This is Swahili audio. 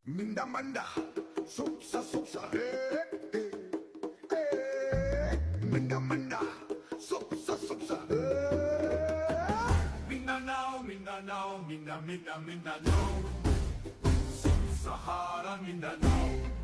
Minda manda, supsa supsa, Minda manda, supsa supsa, Mindanao, Mindanao, Mindanao, Sub-Sahara Mindanao.